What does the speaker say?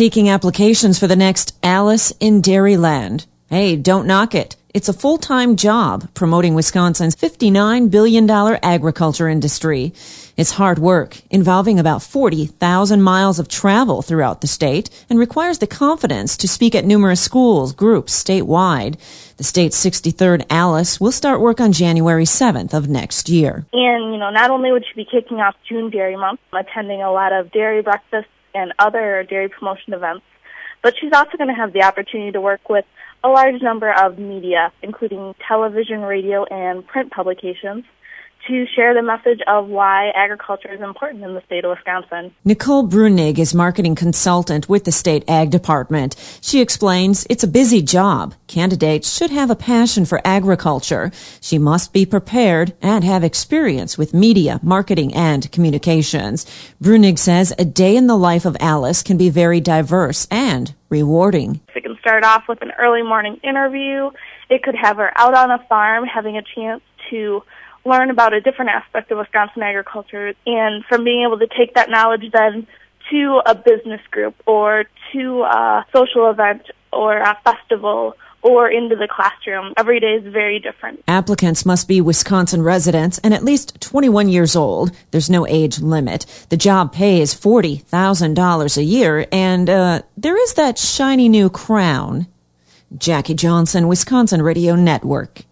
critiquing applications for the next Alice in Dairyland. Hey, don't knock it. It's a full-time job promoting Wisconsin's $59 billion agriculture industry. It's hard work, involving about 40,000 miles of travel throughout the state, and requires the confidence to speak at numerous schools, groups, statewide. The state's 63rd Alice will start work on January 7th of next year. And, not only would she be kicking off June Dairy Month, attending a lot of dairy breakfasts and other dairy promotion events, but she's also going to have the opportunity to work with a large number of media, including television, radio, and print publications, to share the message of why agriculture is important in the state of Wisconsin. Nicole Brunig is marketing consultant with the state ag department. She explains it's a busy job. Candidates should have a passion for agriculture. She must be prepared and have experience with media, marketing, and communications. Brunig says a day in the life of Alice can be very diverse and rewarding. It can start off with an early morning interview. It could have her out on a farm having a chance to learn about a different aspect of Wisconsin agriculture, and from being able to take that knowledge then to a business group or to a social event or a festival or into the classroom. Every day is very different. Applicants must be Wisconsin residents and at least 21 years old. There's no age limit. The job pay is $40,000 a year, and there is that shiny new crown. Jackie Johnson, Wisconsin Radio Network.